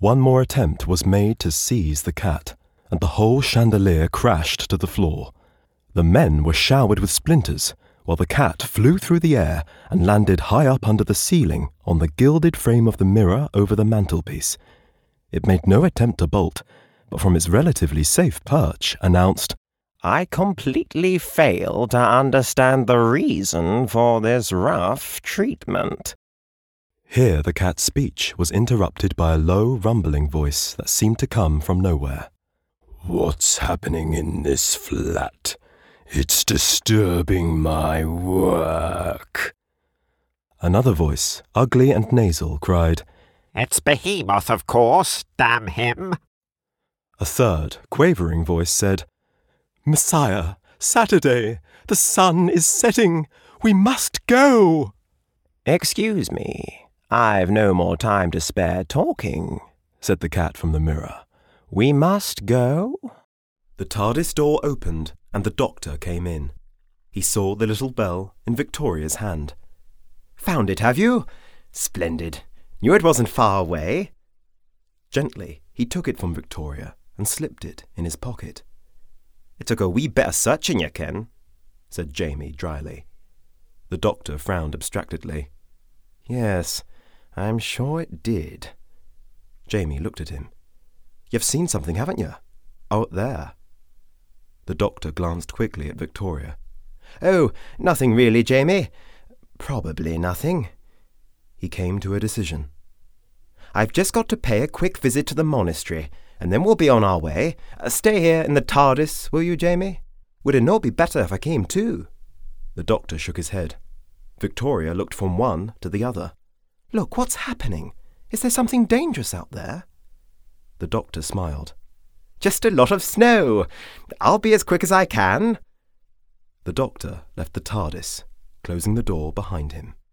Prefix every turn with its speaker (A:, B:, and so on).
A: One more attempt was made to seize the cat, and the whole chandelier crashed to the floor. The men were showered with splinters, while the cat flew through the air and landed high up under the ceiling on the gilded frame of the mirror over the mantelpiece. It made no attempt to bolt, but from its relatively safe perch announced,
B: "I completely fail to understand the reason for this rough treatment."
A: Here the cat's speech was interrupted by a low, rumbling voice that seemed to come from nowhere.
C: "What's happening in this flat? It's disturbing my work."
A: Another voice, ugly and nasal, cried,
D: "It's Behemoth, of course, damn him."
A: A third, quavering voice said, "Messiah, Saturday, the sun is setting. We must go."
B: "Excuse me, I've no more time to spare talking," said the cat from the mirror. "We must go?"
A: The TARDIS door opened, and the doctor came in. He saw the little bell in Victoria's hand.
B: "Found it, have you? Splendid. Knew it wasn't far away."
A: Gently, he took it from Victoria and slipped it in his pocket.
B: "It took a wee bit of searching, you ken,"
A: said Jamie dryly. The doctor frowned abstractedly.
B: "Yes, I'm sure it did."
A: Jamie looked at him. "You've seen something, haven't you? Out there." The doctor glanced quickly at Victoria.
B: "Oh, nothing really, Jamie. Probably nothing."
A: He came to a decision.
B: "I've just got to pay a quick visit to the monastery, and then we'll be on our way. Stay here in the TARDIS, will you, Jamie? Would it not be better if I came too?"
A: The doctor shook his head. Victoria looked from one to the other.
B: "Look, what's happening? Is there something dangerous out there?"
A: The doctor smiled.
B: "Just a lot of snow. I'll be as quick as I can."
A: The doctor left the TARDIS, closing the door behind him.